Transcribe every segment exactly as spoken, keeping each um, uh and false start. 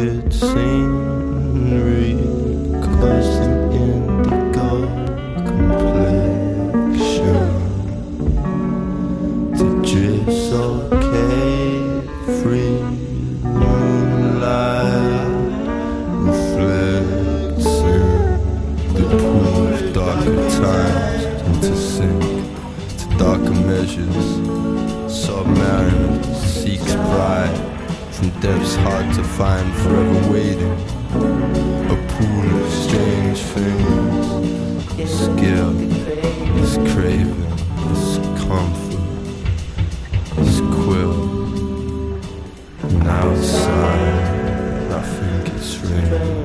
weird scenery, closing indigo complexion. To dress okay, free moonlight reflecting the pool of darker times into sink to darker measures. Submariner seeks pride from depths hard to find, forever waiting. A pool of strange things, skill, this craving, this comfort, this quill. And outside, I think it's raining.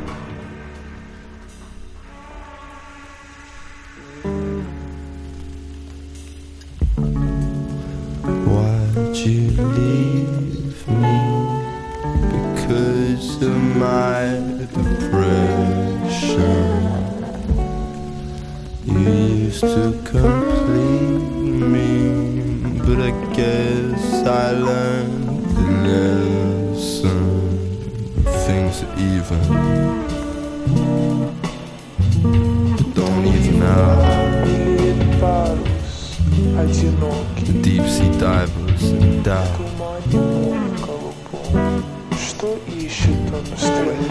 Why'd you leave me? Because of my depression. You used to complete me, but I guess I learned the lesson. Things are even, but don't even out. The deep sea divers and doubt. Что ищет он в стране?